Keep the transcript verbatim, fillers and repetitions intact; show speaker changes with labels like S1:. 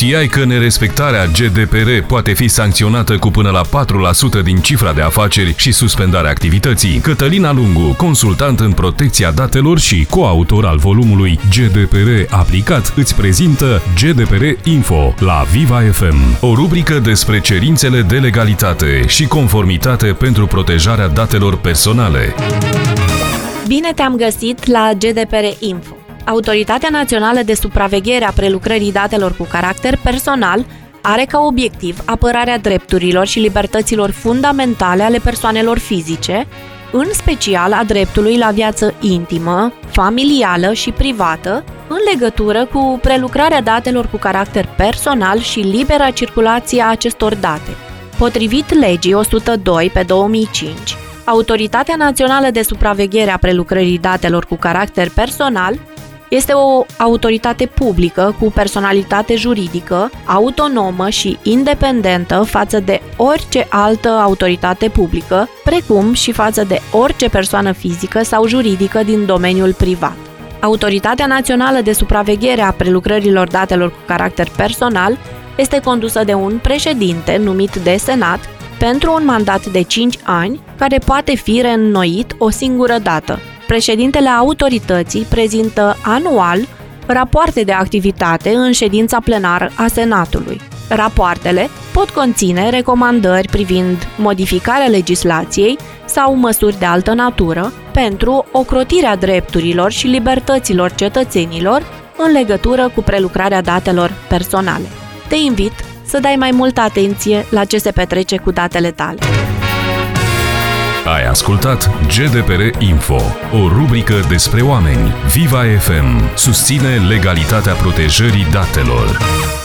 S1: Știai că nerespectarea G D P R poate fi sancționată cu până la patru la sută din cifra de afaceri și suspendarea activității? Cătălina Lungu, consultant în protecția datelor și coautor al volumului G D P R aplicat, îți prezintă G D P R Info la Viva F M, o rubrică despre cerințele de legalitate și conformitate pentru protejarea datelor personale.
S2: Bine te-am găsit la G D P R Info. Autoritatea Națională de Supraveghere a Prelucrării Datelor cu Caracter Personal are ca obiectiv apărarea drepturilor și libertăților fundamentale ale persoanelor fizice, în special a dreptului la viață intimă, familială și privată, în legătură cu prelucrarea datelor cu caracter personal și libera circulație a acestor date. Potrivit legii o sută doi pe două mii cinci, Autoritatea Națională de Supraveghere a Prelucrării Datelor cu Caracter Personal este o autoritate publică cu personalitate juridică, autonomă și independentă față de orice altă autoritate publică, precum și față de orice persoană fizică sau juridică din domeniul privat. Autoritatea Națională de Supraveghere a Prelucrărilor Datelor cu Caracter Personal este condusă de un președinte numit de Senat pentru un mandat de cinci ani, care poate fi reînnoit o singură dată. Președintele autorității prezintă anual rapoarte de activitate în ședința plenară a Senatului. Rapoartele pot conține recomandări privind modificarea legislației sau măsuri de altă natură pentru ocrotirea drepturilor și libertăților cetățenilor în legătură cu prelucrarea datelor personale. Te invit să dai mai multă atenție la ce se petrece cu datele tale.
S1: Ai ascultat G D P R Info, o rubrică despre oameni. Viva F M susține legalitatea protejării datelor.